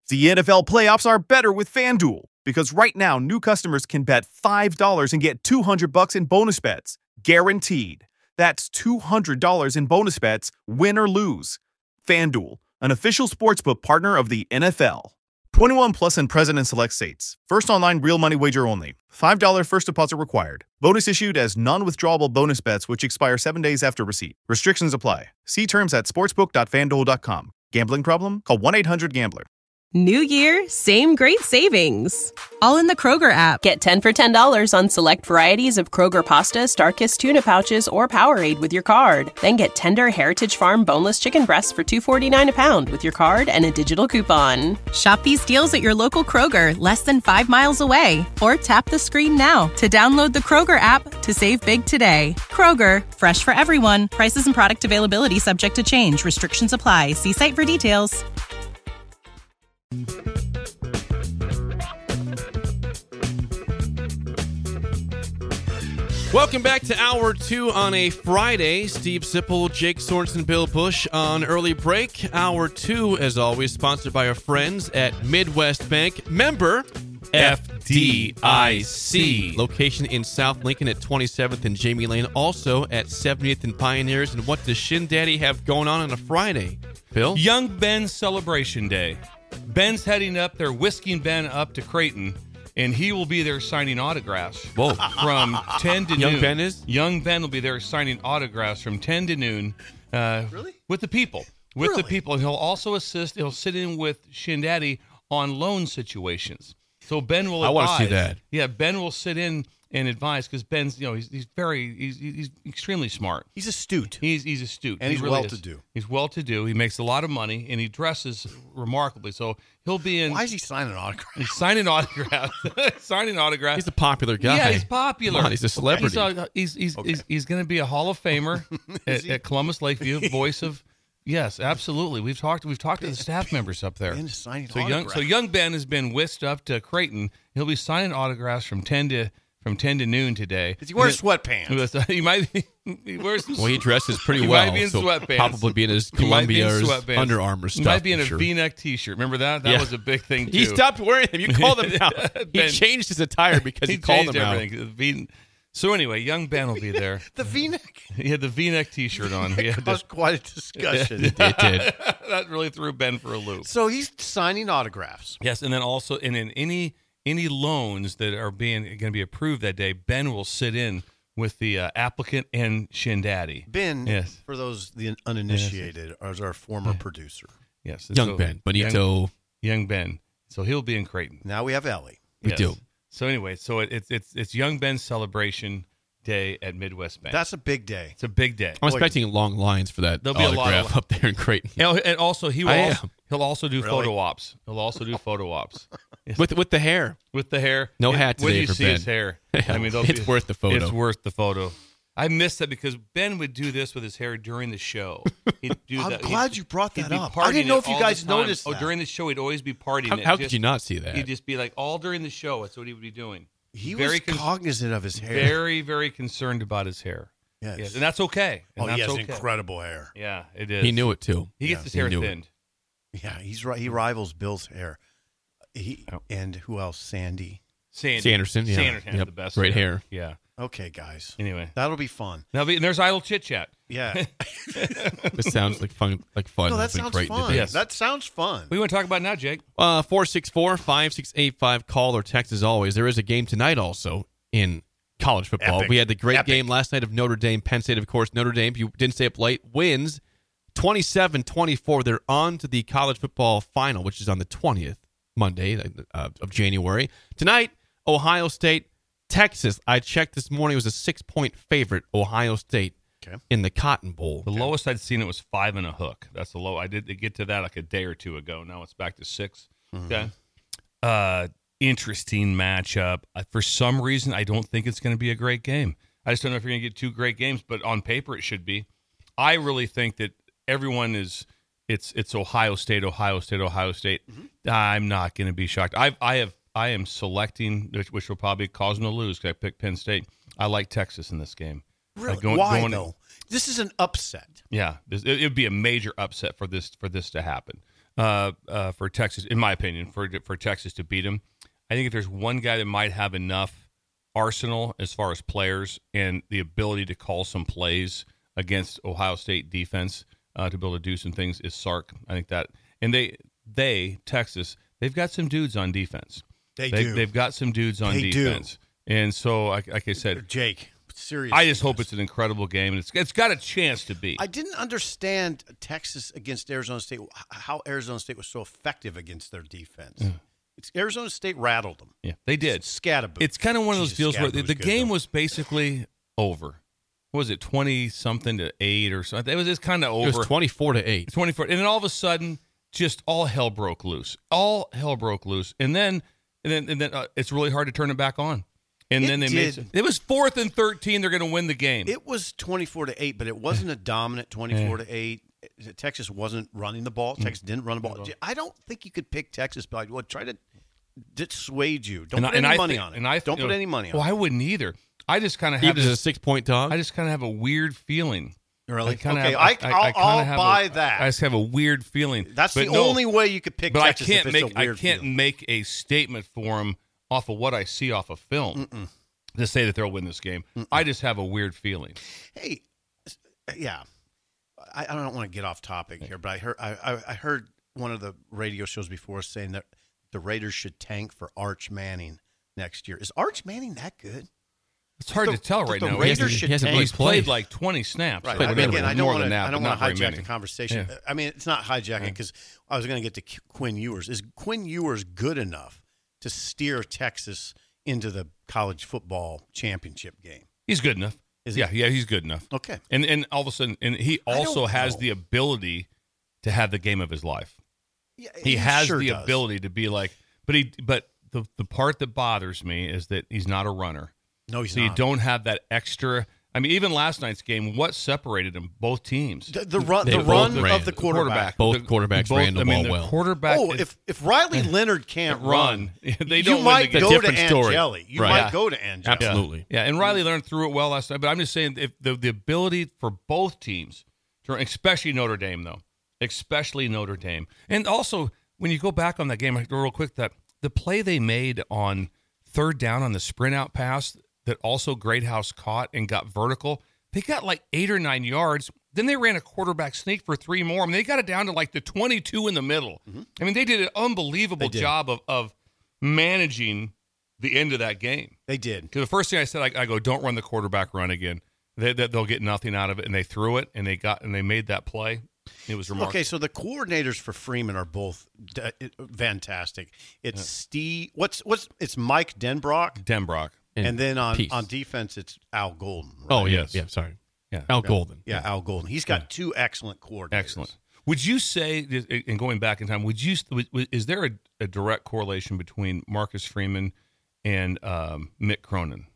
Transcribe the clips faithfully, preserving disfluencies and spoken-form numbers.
The N F L playoffs are better with FanDuel because right now new customers can bet five dollars and get two hundred bucks in bonus bets, guaranteed. That's two hundred dollars in bonus bets, win or lose. FanDuel, an official sportsbook partner of the N F L. twenty-one plus and present in select states. First online real money wager only. five dollars first deposit required. Bonus issued as non-withdrawable bonus bets which expire seven days after receipt. Restrictions apply. See terms at sportsbook dot fan duel dot com. Gambling problem? Call one eight hundred gambler. New year, same great savings. All in the Kroger app. Get ten for ten dollars on select varieties of Kroger pasta, Starkist tuna pouches, or Powerade with your card. Then get tender Heritage Farm boneless chicken breasts for two forty-nine a pound with your card and a digital coupon. Shop these deals at your local Kroger, less than five miles away. Or tap the screen now to download the Kroger app to save big today. Kroger, fresh for everyone. Prices and product availability subject to change. Restrictions apply. See site for details. Welcome back to Hour two on a Friday. Steve Sipple, Jake Sorensen, Bill Bush on early break. Hour two, as always, sponsored by our friends at Midwest Bank. Member F D I C. Location in South Lincoln at twenty-seventh and Jamie Lane. Also at seventieth and Pioneers. And what does Shin Daddy have going on on a Friday? Bill? Young Ben's Celebration Day. Ben's heading up. They're whisking Ben up to Creighton, and he will be there signing autographs. Whoa. From ten to Young noon. Ben is? Young Ben will be there signing autographs from ten to noon. Uh, Really? With the people. With Really? the people. And he'll also assist, he'll sit in with Shin Daddy on loan situations. So Ben will I advise. wanna see that. Yeah, Ben will sit in and advise because Ben's, you know, he's, he's very, he's, he's extremely smart. He's astute. He's he's astute. And He he's really is. well-to-do. He's well-to-do. He makes a lot of money, and he dresses remarkably. So he'll be in. Why is he signing autographs? He's signing autographs. signing autographs. He's a popular guy. Yeah, he's popular. Come on, he's a celebrity. He's a- he's he's, Okay. he's, he's going to be a Hall of Famer at, at Columbus Lakeview. Voice of yes, absolutely. We've talked. We've talked to the staff members up there. Ben is signing So young, autographs. so young Ben has been whisked up to Creighton. He'll be signing autographs from ten to from ten to noon today. Does he wear sweatpants? He might be. He wears. Well, he dresses pretty He well. might be in so sweatpants. Probably be in his He might be in Columbia's sweatpants. Under Armour stuff. He might be in for a sure. V-neck T-shirt. Remember that? That Yeah. was a big thing too. He stopped wearing them. You called him out. He Ben- changed his attire because he, He called changed him out. everything. The V- So anyway, young Ben will be there. The V-neck He had the V-neck T-shirt on. He had caused to, quite a discussion. It did. that really threw Ben for a loop. So he's signing autographs. Yes, and then also, and in any any loans that are being going to be approved that day, Ben will sit in with the uh, applicant and Shin Daddy. Ben, Yes. for those the uninitiated, is our former producer. Yes, Young so- Ben, Benito. Young, young Ben. So he'll be in Creighton. Now we have Ellie. We Yes. do. So anyway, so it, it's it's it's Young Ben's celebration day at Midwest Bank. That's a big day. it's a big day. I'm expecting long lines for that There'll be a lot autograph of- up there in Creighton. And and also he will I also, am. he'll also do Really? photo ops. He'll also do photo ops. Yes. With with the hair. With the hair. No It- hat when today you for see Ben. his hair. Yeah, I mean, they'll it's be- worth the photo. It's worth the photo. I missed that because Ben would do this with his hair during the show. He'd do I'm that. glad He'd- you brought he'd that be up. I didn't partying know it if you all guys the time. noticed Oh, that. during the show, he'd always be partying. How, it. how Just- could you not see that? He'd just be like, all during the show, that's what he would be doing. He Very was con- cognizant of his hair. Very, very concerned about his hair. Yes. Yes, and that's okay. And Oh, that's he has okay. incredible hair. Yeah, it is. He knew it too. He gets Yeah, his he hair knew it. thinned. Yeah, he's right. He rivals Bill's hair. He Oh. and who else? Sandy. Sandy. Sanderson, yeah. Sanderson has Yep. the best Great hair. Yeah. Okay, guys. Anyway. That'll be fun. Now, and there's idle chit chat. Yeah. This sounds like fun. Like fun. no, that It's been sounds great fun. today. Yes. That sounds fun. What do you want to talk about now, Jake? Uh, four six four, five six eight five. Call or text as always. There is a game tonight also in college football. Epic. We had the great Epic. game last night of Notre Dame, Penn State, of course. Notre Dame, if you didn't stay up late, wins twenty-seven twenty-four. They're on to the college football final, which is on the twentieth, Monday uh, of January. Tonight, Ohio State, Texas. I checked this morning. It was a six-point favorite, Ohio State, Okay. in the Cotton Bowl. The lowest I'd seen it was five and a hook. That's the low. I did get to that like a day or two ago. Now it's back to six. Okay. Uh, interesting matchup. Uh, for some reason, I don't think it's going to be a great game. I just don't know if you're going to get two great games, but on paper it should be. I really think that everyone is. It's it's Ohio State, Ohio State, Ohio State. I'm not going to be shocked. I I have I am selecting, which, which will probably cause them to lose because I picked Penn State. I like Texas in this game. Really? Like going- Why going- though? This is an upset. Yeah, this, it would be a major upset for this for this to happen. uh, uh, for Texas, in my opinion, for for Texas to beat them. I think if there's one guy that might have enough arsenal as far as players and the ability to call some plays against Ohio State defense uh, to be able to do some things, is Sark. I think that, and they they Texas, they've got some dudes on defense. They, they do. They've got some dudes on They defense, do. and so like, like I said, Jake, seriously. I just hope it's an incredible game, and it's it's got a chance to be. I didn't understand Texas against Arizona State, how Arizona State was so effective against their defense. Yeah. It's Arizona State rattled them. Yeah, they did. Scatterboo. It's kind of one of those Jesus, deals where Scatterboo the, was the good, game though. was basically over. What was it, twenty something to eight or something? It was just kind of over. It was twenty-four to eight. twenty-four, and then all of a sudden, just all hell broke loose. All hell broke loose, and then and then and then uh, it's really hard to turn it back on. And It then they did. made it was fourth and thirteen. They're going to win the game. It was twenty-four to eight, but it wasn't a dominant twenty-four to eight. Texas wasn't running the ball. Texas didn't run the ball. I don't think you could pick Texas, but well, try to dissuade you. Don't And I- put and any I money think- on it. and I Don't you put know, any money on Well, it. I wouldn't either. I just kind of have Even as a this, six-point dog? I just kind of have a weird feeling. Really? I kinda Okay, have, I- I, I'll- I kinda I'll have buy a, that. I just have a weird feeling. That's But the no, only way you could pick But Texas I can't if make it's a I weird can't feeling. make a statement for them off of what I see off of film Mm-mm. to say that they'll win this game. Mm-mm. I just have a weird feeling. Hey, yeah, I, I don't want to get off topic here, but I heard I, I, I heard one of the radio shows before saying that the Raiders should tank for Arch Manning next year. Is Arch Manning that good? It's hard The- to tell right the now. Raiders He should hasn't tank. He's played like twenty snaps. Right. So I mean, maybe again, I don't more want than to. that, I don't but want not to very hijack many. the conversation. Yeah. I mean, it's not hijacking because I was going to get to Qu- Quinn Ewers. Is Quinn Ewers good enough to steer Texas into the college football championship game? He's good enough. Is he? yeah, yeah, he's good enough. Okay. And and all of a sudden, and he I also don't has know. the ability to have the game of his life. Yeah, He has sure the does. ability to be like, but he, but the the part that bothers me is that he's not a runner. No, he's so not. you don't have that extra. I mean, even last night's game, what separated them? Both teams. The, the run, They the both run ran. of the quarterback. Both The- quarterbacks both- ran the I mean, ball the well. Quarterback. Oh, is- if if Riley Leonard can't run, run, they you don't win might the go game. to Different story. Angeli. You Right. might Yeah. go to Angeli. Absolutely. Yeah, and Riley Leonard threw it well last night, but I'm just saying if the the ability for both teams, to, especially Notre Dame though, especially Notre Dame, and also when you go back on that game real quick, that the play they made on third down on the sprint out pass that also Greathouse caught and got vertical, they got like eight or nine yards. Then they ran a quarterback sneak for three more. I mean, they got it down to like the twenty-two in the middle. Mm-hmm. I mean, they did an unbelievable They did. job of of managing the end of that game. They did. Because the first thing I said, I, I go, don't run the quarterback run again. They, they, they'll get nothing out of it, and they threw it, and they got and they made that play. It was remarkable. Okay, so the coordinators for Freeman are both d- fantastic. It's Steve. What's what's it's Mike Denbrock, Denbrock. and, then on Peace. on defense it's Al Golden. Right? Oh, yeah. Yes. Yeah, sorry. Yeah. Al Golden. yeah, Al Golden. He's got two excellent coordinators. Excellent. Would you say, and going back in time, would you is there a, a direct correlation between Marcus Freeman and um, Mick Cronin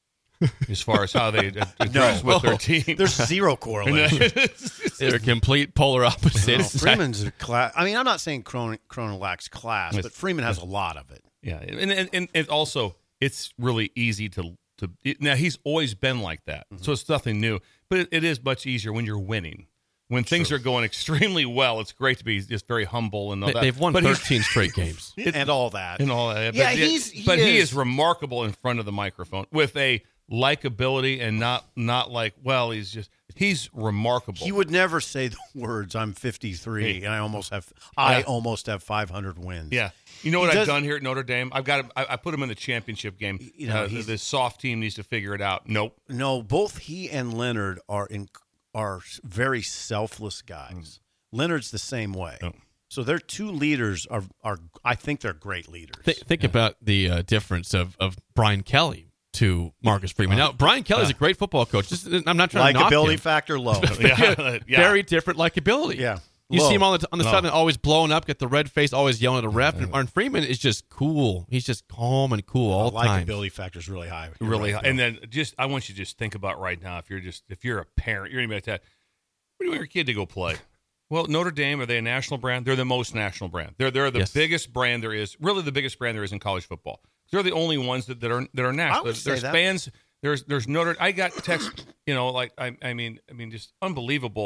as far as how they address with their team? There's zero correlation. They're complete polar No, opposites. Freeman's a class. I mean, I'm not saying Cronin, Cronin lacks class, Yes. but Freeman has a lot of it. Yeah, and and, and and also it's really easy to to now he's always been like that, Mm-hmm. so it's nothing new. But it, it is much easier when you're winning. When things True. are going extremely well, it's great to be just very humble and all They- that. They've won but he's- thirteen straight games. and all that. and all that. Yeah, but, he's- he but he is. is remarkable in front of the microphone with a likability and not not like well he's just he's remarkable. He would never say the words "I'm fifty-three and I almost have I Yeah. almost have five hundred wins." Yeah. You know what He I've does- done here at Notre Dame? I've got him, I, I put him in the championship game. You know, uh, the, he's- the soft team needs to figure it out. Nope. No, both he and Leonard are in are very selfless guys. Leonard's the same way. Oh. So their two leaders are are I think they're great leaders. Th- think about the uh, difference of, of Brian Kelly to Marcus Freeman. Now, Brian Kelly's a great football coach. Just, I'm not trying to knock Likability him. factor low. Yeah. yeah. Very different likability. Yeah. You Low. see him on the on the Low. side, always blowing up, get the red face, always yelling at a ref. And Arn Freeman is just cool. He's just calm and cool all the time. Likability factor is really high. You're really right, high. And Bill. then just I want you to just think about right now if you're just if you're a parent, you're gonna be like that. Where do you want your kid to go play? Well, Notre Dame, are they a national brand? They're the most national brand. They're they're the Yes. biggest brand there is, really the biggest brand there is in college football. They're the only ones that, that are that are national. I would there's say there's that. fans. There's there's Notre. I got text. You know, like I I mean I mean just unbelievable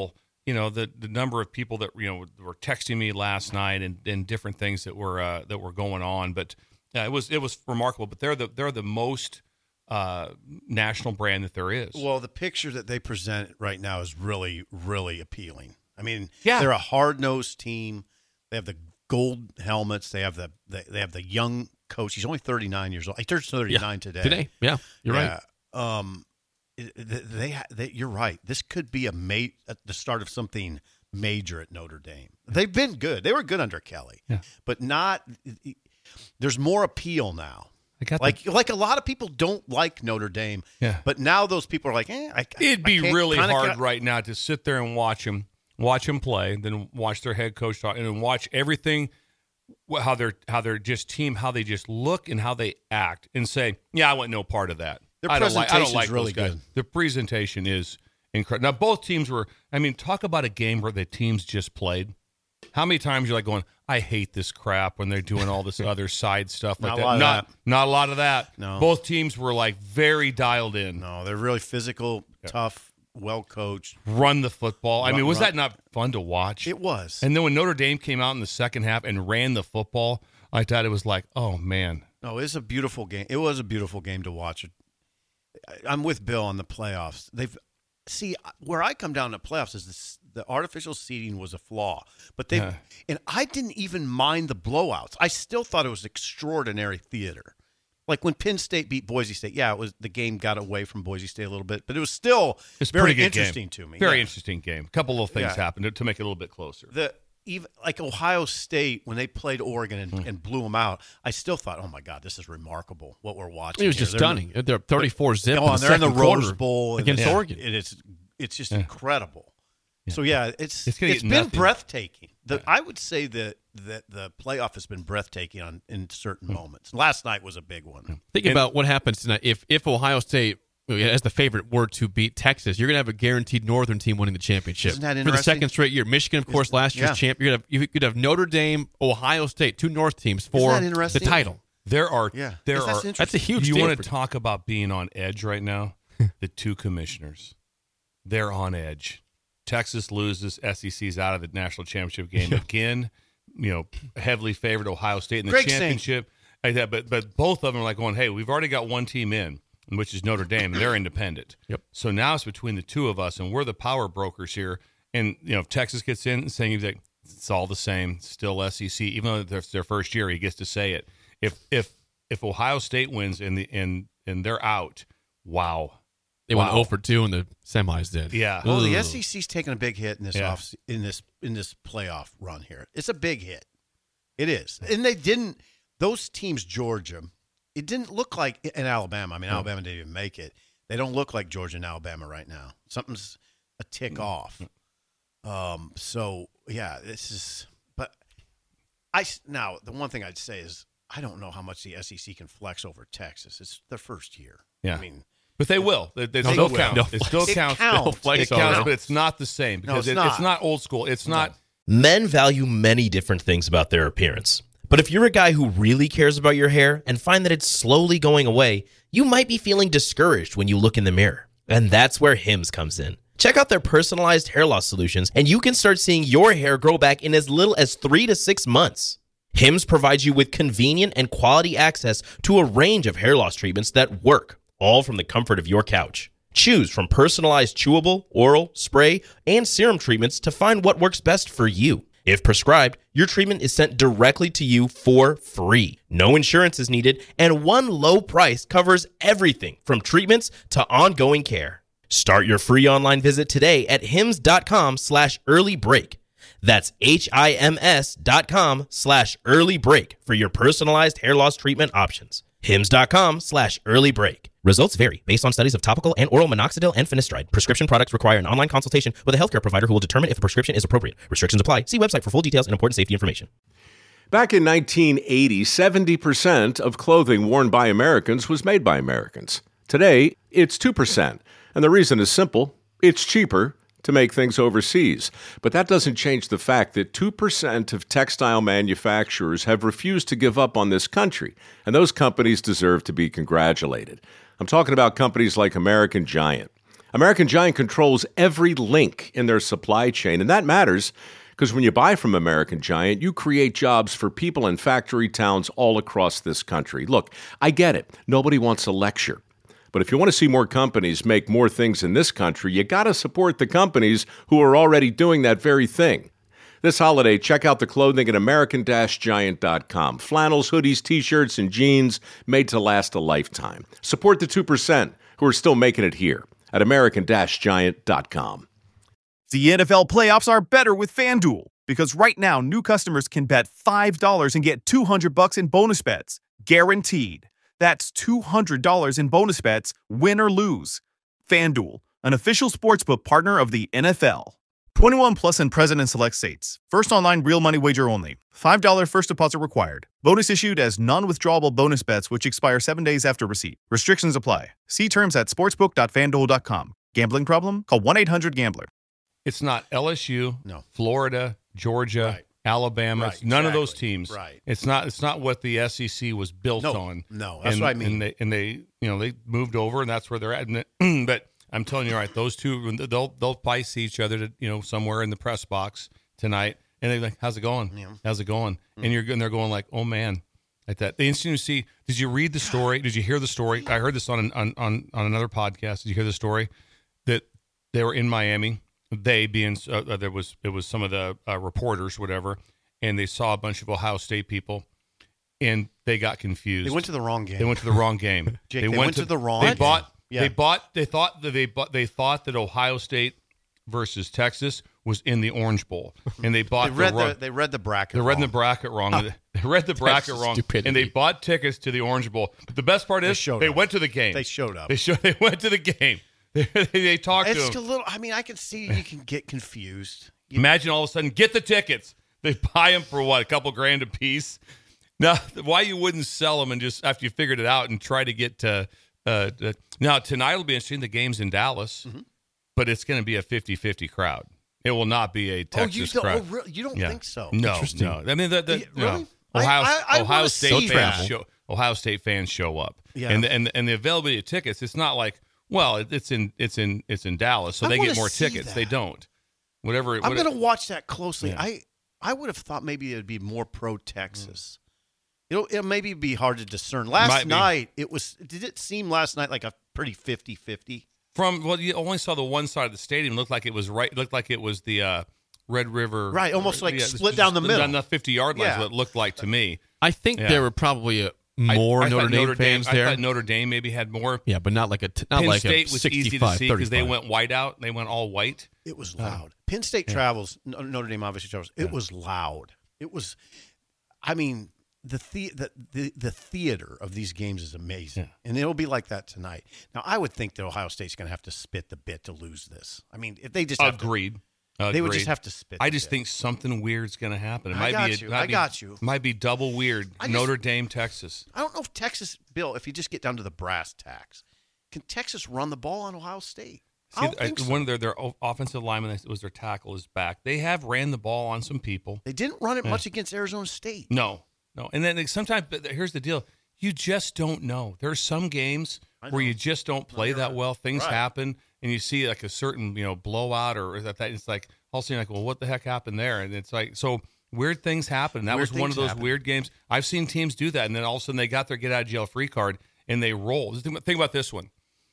you know, the the number of people that you know were texting me last night and, and different things that were uh, that were going on, but uh, it was it was remarkable. But they're the they're the most uh, national brand that there is. Well, the picture that they present right now is really really appealing. I mean, yeah. they're a hard nosed team. They have the gold helmets. They have the they, they have the young coach. He's only thirty-nine years old. He turns thirty-nine yeah. today. Today, yeah, you're yeah. right. Um, They, they, you're right. This could be a ma- at the start of something major at Notre Dame. They've been good. They were good under Kelly, yeah. but not. There's more appeal now. I got like the, like a lot of people don't like Notre Dame, yeah. But now those people are like, eh. I, It'd be I really kinda, hard kinda, right now to sit there and watch them, watch them play, then watch their head coach talk, and then watch everything. How they're how they're just team, how they just look and how they act, and say, yeah, I want no part of that. Their I don't like. I don't presentation's like really those guys. good. The presentation is incredible. Now both teams were. I mean, talk about a game where the teams just played. How many times you're like going, I hate this crap when they're doing all this other side stuff like Not that. a lot of not that. not a lot of that. No. Both teams were like very dialed in. No, they're really physical, Yeah. tough, well coached. Run the football. I Run- mean, was run. that not fun to watch? It was. And then when Notre Dame came out in the second half and ran the football, I thought it was like, oh man. No, it's a beautiful game. It was a beautiful game to watch. I'm with Bill on the playoffs. They've see where I come down to playoffs is this, the artificial seeding was a flaw, but they Yeah. and I didn't even mind the blowouts. I still thought it was extraordinary theater. Like when Penn State beat Boise State, yeah, it was the game got away from Boise State a little bit, but it was still It's a very pretty good interesting game. to me. Very yeah. interesting game. A couple little things Yeah. happened to, to make it a little bit closer. The even like Ohio State when they played Oregon and, Mm. and blew them out, I still thought, oh my God, this is remarkable what we're watching. It was here. just They're- stunning. They're thirty-four zip. Oh, in and the they're in the second Rose quarter Bowl and against yeah, Oregon. It is it's just Yeah. incredible. So yeah, it's It's it's gonna been get nothing. breathtaking. The, I would say that that the playoff has been breathtaking on in certain moments. Last night was a big one. Think And- about what happens tonight. If if Ohio State, as the favorite, were to beat Texas, you're going to have a guaranteed Northern team winning the championship Isn't that for the interesting? second straight year. Michigan, of course, last year's yeah. champ. You're going to have, you could have Notre Dame, Ohio State, two North teams for that the interesting? title. There are Yeah. there That's are interesting. That's a huge you deal. want for- to talk about being on edge right now? The two commissioners. They're on edge. Texas loses, S E C's out of the national championship game again. You know, heavily favored Ohio State in the Greg Saint. championship. Like that, but but both of them are like going, hey, we've already got one team in, which is Notre Dame, and they're independent. Yep. So now it's between the two of us, and we're the power brokers here. And you know, if Texas gets in and saying that it's all the same, still S E C, even though it's their first year, he gets to say it. If if if Ohio State wins and the and and they're out, wow. They went Wow. zero for two in the semis. Did Yeah. Well, the Ugh. S E C's taking a big hit in this Yeah. off in this in this playoff run here. It's a big hit. It is, and they didn't. Those teams, Georgia, it didn't look like in Alabama. I mean, Alabama didn't even make it. They don't look like Georgia and Alabama right now. Something's a tick off. Um. So yeah, this is. But I s- now the one thing I'd say is I don't know how much the S E C can flex over Texas. It's their first year. Yeah. I mean. But they will. They, they No, still they count. will. It still It counts. counts. Flex It counts, over. but it's not the same because it's it, not. it's not old school. It's not. Men value many different things about their appearance. But if you're a guy who really cares about your hair and find that it's slowly going away, you might be feeling discouraged when you look in the mirror. And that's where Hims comes in. Check out their personalized hair loss solutions, and you can start seeing your hair grow back in as little as three to six months. Hims provides you with convenient and quality access to a range of hair loss treatments that work, all from the comfort of your couch. Choose from personalized chewable, oral, spray, and serum treatments to find what works best for you. If prescribed, your treatment is sent directly to you for free. No insurance is needed, and one low price covers everything from treatments to ongoing care. Start your free online visit today at hims.com slash early break. That's H-I-M-S dot com slash early break for your personalized hair loss treatment options. Hims.com slash early break. Results vary based on studies of topical and oral minoxidil and finasteride. Prescription products require an online consultation with a healthcare provider who will determine if a prescription is appropriate. Restrictions apply. See website for full details and important safety information. Back in nineteen eighty, seventy percent of clothing worn by Americans was made by Americans. Today, it's two percent. And the reason is simple. It's cheaper to make things overseas. But that doesn't change the fact that two percent of textile manufacturers have refused to give up on this country. And those companies deserve to be congratulated. I'm talking about companies like American Giant. American Giant controls every link in their supply chain, and that matters because when you buy from American Giant, you create jobs for people in factory towns all across this country. Look, I get it. Nobody wants a lecture. But if you want to see more companies make more things in this country, you got to support the companies who are already doing that very thing. This holiday, check out the clothing at American Giant dot com. Flannels, hoodies, T-shirts, and jeans made to last a lifetime. Support the two percent who are still making it here at American Giant dot com. The N F L playoffs are better with FanDuel because right now new customers can bet five dollars and get two hundred bucks in bonus bets, guaranteed. That's two hundred dollars in bonus bets, win or lose. FanDuel, an official sportsbook partner of the N F L. twenty-one plus and present in select states. First online real money wager only. five dollars first deposit required. Bonus issued as non-withdrawable bonus bets which expire seven days after receipt. Restrictions apply. See terms at sportsbook dot fan duel dot com. Gambling problem? Call one eight hundred gambler. It's not L S U, no. Florida, Georgia, right. Alabama. Right, It's none exactly. of those teams. Right. It's not. It's not what the S E C was built No, on. no, that's and, what I mean. And they, and they, you know, they moved over, and that's where they're at. And it, but I'm telling you, right, those two, they'll they'll probably see each other, to, you know, somewhere in the press box tonight, and they're like, "How's it going? Yeah. How's it going?" Mm-hmm. And you're and they're going like, "Oh man." Like that. The instant you see, did you read the story? Did you hear the story? I heard this on an, on, on on another podcast. Did you hear the story that they were in Miami? They being uh, there was it was some of the uh, reporters, whatever, and they saw a bunch of Ohio State people, and they got confused. They went to the wrong game. They went to the wrong game. Jake, they, they went, went to, to the wrong. They game. bought. Yeah. They bought. They thought that they bought. They thought that Ohio State versus Texas was in the Orange Bowl, and they bought. They read the, wrong, the. They read the bracket. They read wrong. the bracket wrong. Oh. They read the bracket That's wrong, stupidity. and they bought tickets to the Orange Bowl. But the best part is they, they up. went to the game. They showed up. They showed. They went to the game. They, they talked it's to him. a little. I mean, I can see you can get confused. You, Imagine all of a sudden, get the tickets. They buy them for what, a couple grand a piece. Now, why you wouldn't sell them and just after you figured it out and try to get to. Uh, uh, now tonight will be interesting. The game's in Dallas, mm-hmm. but it's going to be a fifty-fifty crowd. It will not be a Texas oh, you don't, crowd. Oh, really? You don't yeah. think so? No, no. I mean, the, the, yeah, really? no. Ohio, I, I, I Ohio State see fans that. show. Ohio State fans show up, yeah. and the, and and the availability of tickets. It's not like well, it, it's in it's in it's in Dallas, so I they get more see tickets. that. They don't. Whatever. I'm whatever. going to watch that closely. Yeah. I I would have thought maybe it'd be more pro Texas. Mm. It'll it'll maybe be hard to discern. Last night it was. Did it seem last night like a pretty fifty-fifty? From well, you only saw the one side of the stadium. It looked like it was right. It looked like it was the uh, Red River. Right, almost like yeah, split down the middle. Down the fifty-yard line Yeah. is what it looked like to me. I think Yeah. there were probably a, more I, I Notre Dame Notre fans Dame, there. I thought Notre Dame maybe had more. Yeah, but not like a t- not Penn like State a was easy to sixty-five see because they thirty-five. went white out. They went all white. It was loud. Penn State travels. Notre Dame obviously travels. It was loud. It was. I mean, the, the the the the theater of these games is amazing, Yeah. and it'll be like that tonight. Now, I would think that Ohio State's going to have to spit the bit to lose this. I mean, if they just have to, Agreed. they would just Agreed. have to spit. I the just bit. think something weird's going to happen. It I might got be. A, you. might I be- got you. Might be double weird. I just- Notre Dame, Texas. I don't know if Texas, Bill. If you just get down to the brass tacks, can Texas run the ball on Ohio State? I See, don't think so. one of their their o- offensive linemen was their tackle is back. They have ran the ball on some people. They didn't run it Yeah. much against Arizona State. No, no. And then like, sometimes, but here's the deal: you just don't know. There are some games I where know. you just don't play you're that right. well. Things Right. happen, and you see like a certain you know blowout or that. that it's like all of a sudden, like, well, what the heck happened there? And it's like so weird things happen. And that Weird was one of things those happen. weird games. I've seen teams do that, and then all of a sudden they got their get out of jail free card and they roll. Just think, think about this one.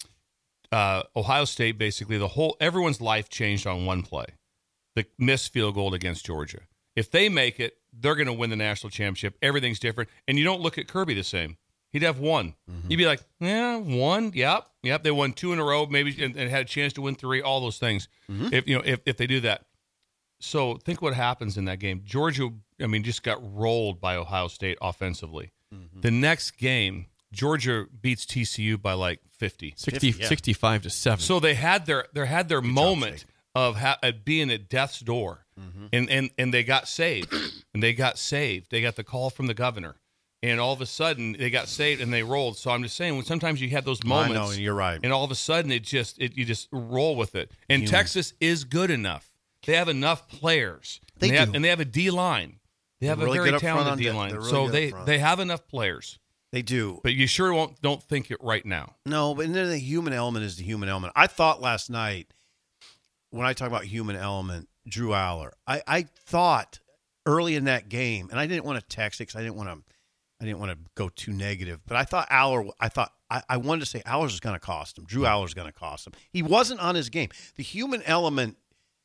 Uh, Ohio State, basically, the whole everyone's life changed on one play, the missed field goal against Georgia. If they make it, they're going to win the national championship. Everything's different, and you don't look at Kirby the same. He'd have one. Mm-hmm. You'd be like, yeah, one. Yep, yep. They won two in a row, maybe, and, and had a chance to win three. All those things. Mm-hmm. If you know, if if they do that. So think what happens in that game. Georgia, I mean, just got rolled by Ohio State offensively. Mm-hmm. The next game, Georgia beats T C U by like fifty. sixty, yeah. sixty-five to seven. So they had their they had their job, moment Jake. of ha- at being at death's door, Mm-hmm. and, and and they got saved, and they got saved. They got the call from the governor, and all of a sudden they got saved and they rolled. So I'm just saying, when sometimes you have those moments, I know, and you're right. and all of a sudden it just it, you just roll with it. And Texas is good enough. They have enough players. They and they do. Have, and they have a D line. They have They're a really very good up front talented on D de- line. they're really so good they up front. they have enough players. They do. But you sure won't don't think it right now. No, but then the human element is the human element. I thought last night, when I talk about human element, Drew Aller, I, I thought early in that game, and I didn't want to text it because I didn't want to I didn't want to go too negative, but I thought Aller, I thought I, I wanted to say Aller's is going to cost him. Drew Aller's going to cost him. He wasn't on his game. The human element,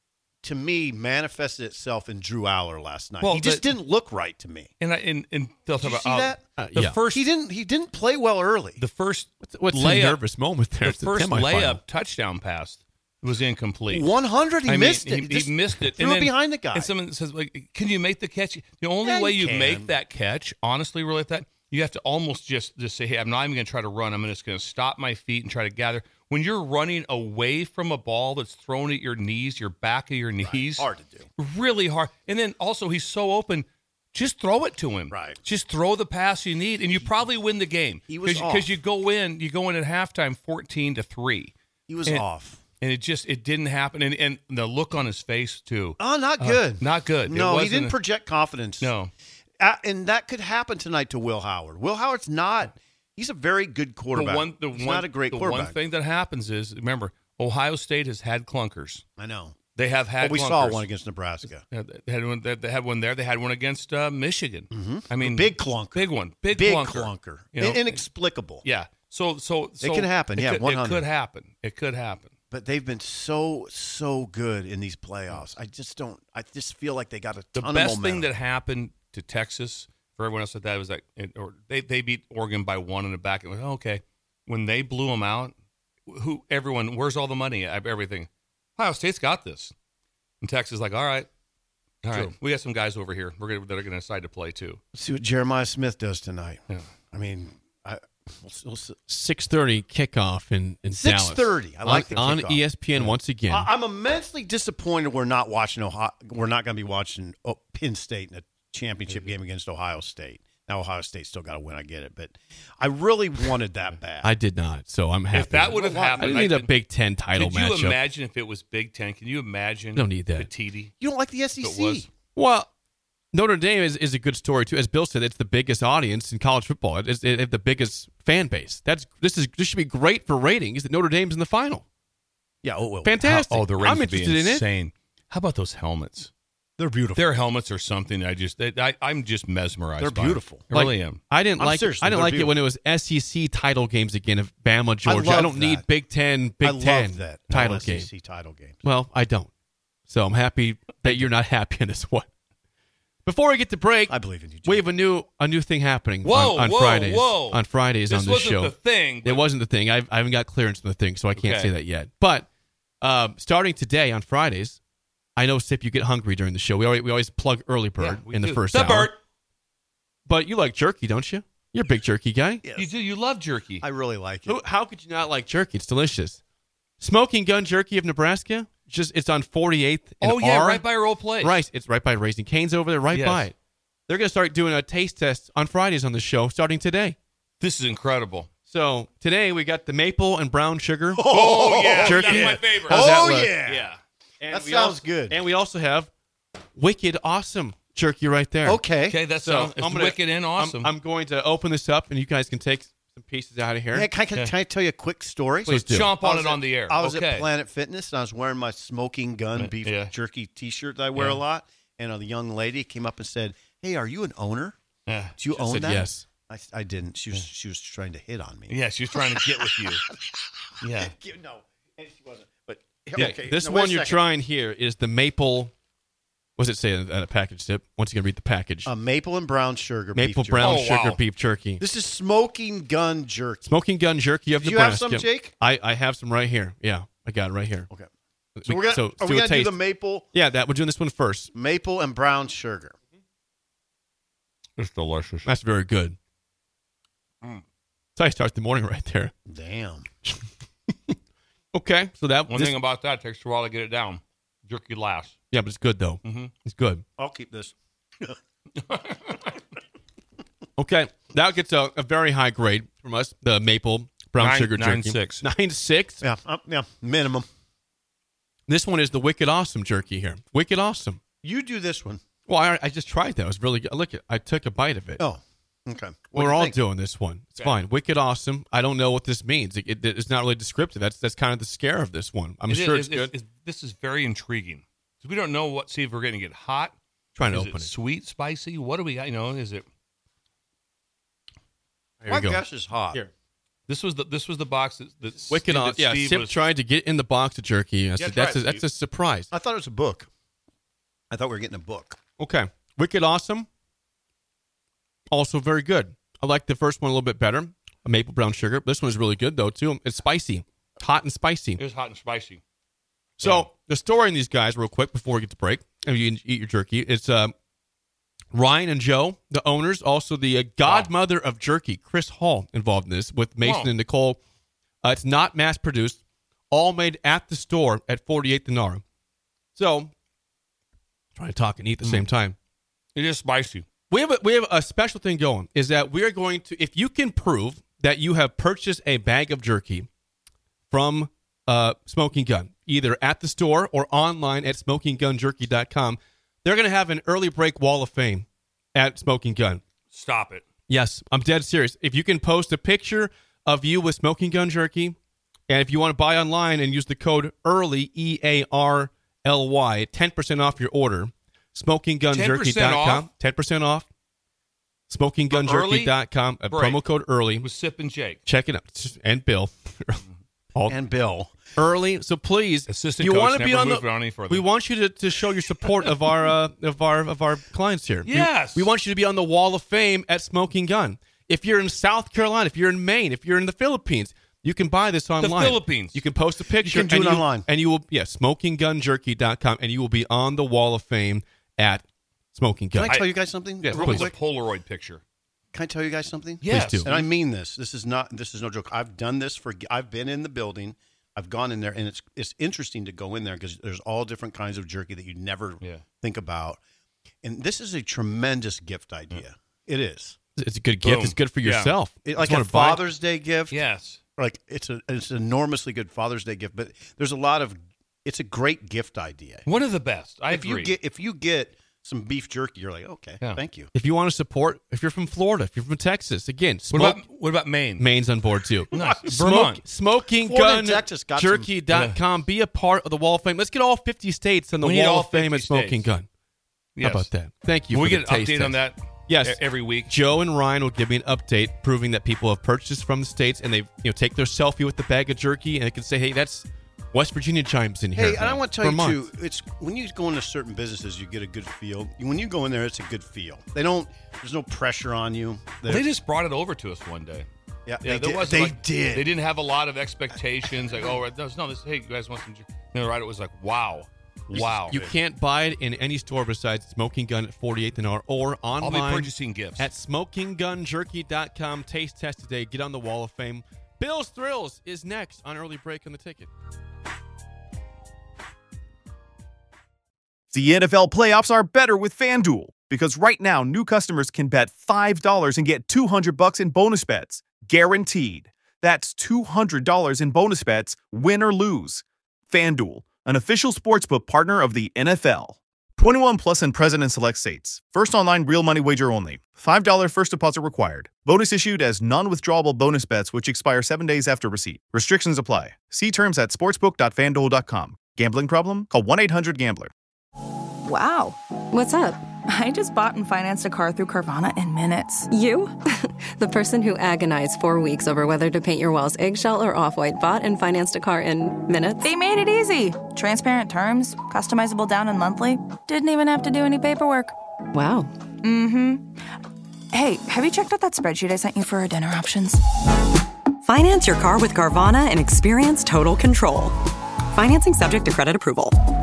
to me, manifested itself in Drew Aller last night. Well, he just the, didn't look right to me. And I, and and they'll talk Did you about see uh, that? Uh, the yeah. first He didn't. He didn't play well early. the first What's, what's layup, the nervous moment there? the It's the first semifinal. layup touchdown pass was incomplete. one hundred. He I mean, missed he, it. He, Just missed it. Threw and it then, behind the guy. And someone says, like, can you make the catch? The only Yeah, way you you can. make that catch, honestly, really like that, you have to almost just, just say, hey, I'm not even going to try to run. I'm just going to stop my feet and try to gather. When you're running away from a ball that's thrown at your knees, your back of your knees. Right. Hard to do. Really hard. And then also he's so open. Just throw it to him. Right. Just throw the pass you need, and you probably win the game. He was off. Because you go in, you go in at halftime fourteen to three. He was And- off. And it just it didn't happen, and and the look on his face too. Oh, not Uh, good. not good. It No, he wasn't didn't a- project confidence. No, Uh, and that could happen tonight to Will Howard. Will Howard's not. He's a very good quarterback. the one the he's one not a great the quarterback. one thing that happens is remember Ohio State has had clunkers. I know. They have had. But we clunkers. saw one against Nebraska. Yeah, they had one. They had one there. They had one against uh, Michigan. Mm-hmm. I mean, big clunker, big one, big, big clunker. clunker, You know? inexplicable. Yeah. So so so can happen. It Yeah, could, one it hundred. could happen. It could happen. But they've been so so good in these playoffs. I just don't. I just feel like they got a The ton best of thing momentum. that happened to Texas for everyone else that that was like, it, or they they beat Oregon by one in the back. And went, oh, okay, when they blew them out, who everyone, where's all the money? Everything. Ohio State's got this. And Texas is like, all right, all right, True. we got some guys over here. We're gonna, that are going to decide to play too. Let's see what Jeremiah Smith does tonight. Yeah. I mean, I we'll, we'll, see. six thirty kickoff in, in six Dallas. thirty. I like the on, kickoff. on E S P N once again. I- I'm immensely disappointed we're not watching Ohio. We're not going to be watching oh, Penn State in a championship game against Ohio State. Now Ohio State still got to win. I get it, but I really wanted that bad. I did not, so I'm happy. If that would have Well, happened, I didn't I need a could- Big Ten title Could you matchup. imagine if it was Big Ten? Can you imagine? Don't need that. The T D. you don't like the S E If it C? was. Well, Notre Dame is, is a good story too. As Bill said, it's the biggest audience in college football. It's, it's, it's the biggest fan base. That's this is this should be great for ratings. That Notre Dame's in the final. Yeah. Oh, well, Fantastic. Oh, the I'm ratings would be interested in it. insane. How about those helmets? they're beautiful. Their helmets are something I just they, I, I'm just mesmerized. They're by. beautiful. I Like, really am. I didn't I'm like. serious, I didn't they're like it beautiful. when it was S E C title games again of Bama, Georgia. love I don't need that. Big Ten, Big I Ten love that title no game. S E C title games. Well, I don't. So I'm happy that you're not happy in this one. Before we get to break, I believe in you, Jim. we have a new a new thing happening Whoa, on, on whoa, Fridays. whoa. On Fridays This on this wasn't show. the thing. It but- wasn't the thing. I've, I haven't got clearance from the thing, so I can't Okay. say that yet. But um, starting today on Fridays, I know, Sip, you get hungry during the show. We always, we always plug Early Bird Yeah, we in the do. first The hour. Bird. But you like jerky, don't you? You're a big jerky guy. Yes. You do. You love jerky. I really like it. Who- How could you not like jerky? It's delicious. Smoking Gun Jerky of Nebraska. Just it's on forty-eighth and oh yeah, R. right by your old place. Right. It's right by Raising Cane's over there, right Yes. by it. They're going to start doing a taste test on Fridays on the show starting today. This is incredible. So today we got the maple and brown sugar. Oh yeah, jerky. that's my favorite. How's that Oh, look? yeah. Yeah. And That we sounds also- good. And we also have wicked awesome jerky right there. Okay. Okay, that's So so, it's I'm gonna- wicked and awesome. I'm, I'm going to open this up, and you guys can take some pieces out of here. Hey, can, I, can, can I tell you a quick story? Please do. Chomp I on was it at- on the air. I was okay. at Planet Fitness, and I was wearing my Smoking Gun Right, beef yeah. jerky T-shirt that I wear Yeah. a lot. And a young lady came up and said, "Hey, are you an owner? Yeah. Do you I own said that?" yes. I, I didn't. She was she was trying to hit on me. Yeah, she was trying to get with you. Yeah. No, and she wasn't. But Yeah, okay, this now, wait a one you're second. trying here is the maple. What does it say on a package tip? Once you can read the package. A maple and brown sugar maple beef brown jerky. Oh, sugar wow. beef jerky. This is Smoking Gun jerky. Smoking Gun Jerky of Do you have Nebraska. some, Jake? I, I have some right here. Yeah, I got it right here. Okay. So we're gonna so are do we a gonna do taste. the maple Yeah, that we're doing this one first. maple and brown sugar? It's delicious. That's very good. Mm. That's how you start the morning right there. Damn. Okay, so that One this- thing about that, it takes a while to get it down. Jerky last. yeah, but it's good though. Mm-hmm. It's good. I'll keep this. Okay, that gets a, a very high grade from us. The maple brown Nine- sugar nine jerky. six. Nine six. Yeah, uh, yeah, minimum. This one is the Wicked Awesome jerky here. Wicked Awesome. You do this one. Well, I, I just tried that. It was really good. Look, I took a bite of it. Oh, Okay. We're all doing this one. It's fine. Wicked awesome. I don't know what this means. It, it, it's not really descriptive. That's that's kind of the scare of this one. I'm It sure is- it's good. it- it- this is very intriguing. We don't know what. See if we're going to get hot. Trying to is open it it. sweet, spicy? What do we got? You know, is it? Here My we go. guess is hot. Here. This was the this was the box that, that Wicked Steve, that awesome. Yeah, Steve Sip was, tried to get in the box of jerky. I said, try that's it, a, that's Steve. a surprise. I thought it was a book. I thought we were getting a book. Okay. Wicked awesome. Also very good. I like the first one a little bit better. A maple brown sugar. This one is really good, though, too. It's spicy. Hot and spicy. It was hot and spicy. So Yeah. the story in these guys, real quick, before we get to break, and you can eat your jerky, it's uh, Ryan and Joe, the owners, also the uh, godmother of jerky, Chris Hall, involved in this with Mason Wow. and Nicole. Uh, it's not mass-produced, all made at the store at forty-eighth and Nara. So, trying to talk and eat at the same time. It is spicy. We have a, we have a special thing going, is that we are going to, if you can prove that you have purchased a bag of jerky from uh, Smoking Gun, either at the store or online at smoking gun jerky dot com, they're going to have an early break wall of fame at Smoking Gun. Stop it. Yes, I'm dead serious. If you can post a picture of you with Smoking Gun jerky, and if you want to buy online and use the code EARLY, E A R L Y, ten percent off your order, smoking gun jerky dot com, ten percent off, smoking gun jerky dot com, a break. promo code EARLY. With Sip and Jake. Check it out. It's just- And Bill. All And Bill. early. So please, Assistant you coach want to be never on moved the. on any further. We want you to, to show your support of our uh, of our of our clients here. We- Yes. we, want you to be on the wall of fame at Smoking Gun. If you're in South Carolina, if you're in Maine, if you're in the Philippines, you can buy this online. Philippines. You can post a picture. can do and it you, online. and you will yeah, smoking gun jerky dot com, and you will be on the wall of fame at Smoking Gun. Can I tell you guys something? Yes, real please. It's a quick? Polaroid picture. Can I tell you guys something? Yes. do. And I mean this. This is not. This is no joke. I've done this for. I've been in the building. I've gone in there, and it's it's interesting to go in there because there's all different kinds of jerky that you never Yeah. think about. And this is a tremendous gift idea. It is. It's a good gift. Boom. It's good for Yeah. yourself. It, Just like a wanna buy- Father's Day gift. Yes. Like it's a it's an enormously good Father's Day gift. But there's a lot of. It's a great gift idea. One of the best. I if agree. you get if you get some beef jerky, you're like, okay, Yeah. thank you. If you want to support, if you're from Florida, if you're from Texas, again, what smoke. about what about Maine? Maine's on board too. Nice. Smoke, Vermont. smoking Florida gun and Texas got some- jerky dot com. Be a part of the Wall of Fame. Let's get all fifty states on the We need Wall all of Fame at fifty Smoking states. Gun. Yes. How about that? Thank you Will for we the get an taste update on test. that? Yes. e- Every week. Joe and Ryan will give me an update proving that people have purchased from the states and they you know take their selfie with the bag of jerky and they can say, hey, that's West Virginia chimes in here. Hey, and I want to tell Vermont. you too, it's when you go into certain businesses, you get a good feel. When you go in there, it's a good feel. They don't. There's no pressure on you. Well, They're- they just brought it over to us one day. yeah, Yeah, they there did. was They like, did. They didn't have a lot of expectations. Like, oh, no, no, this. Hey, you guys want some? jer-" No, right? It was like, wow, wow. You can't buy it in any store besides Smoking Gun at forty-eighth and R or I'll online be purchasing gifts. at smoking gun jerky dot com. Taste test today. Get on the Wall of Fame. Bill's Thrills is next on Early Break on the Ticket. The N F L playoffs are better with FanDuel because right now new customers can bet five dollars and get two hundred bucks in bonus bets, guaranteed. That's two hundred dollars in bonus bets, win or lose. FanDuel, an official sportsbook partner of the N F L. twenty-one plus and present in select states. First online real money wager only. five dollars first deposit required. Bonus issued as non-withdrawable bonus bets which expire seven days after receipt. Restrictions apply. See terms at sportsbook dot fan duel dot com. Gambling problem? Call one eight hundred gambler. Wow. What's up? I just bought and financed a car through Carvana in minutes. You? The person who agonized four weeks over whether to paint your walls eggshell or off-white bought and financed a car in minutes? They made it easy. Transparent terms, customizable down and monthly. Didn't even have to do any paperwork. Wow. Mm-hmm. Hey, have you checked out that spreadsheet I sent you for our dinner options? Finance your car with Carvana and experience total control. Financing subject to credit approval.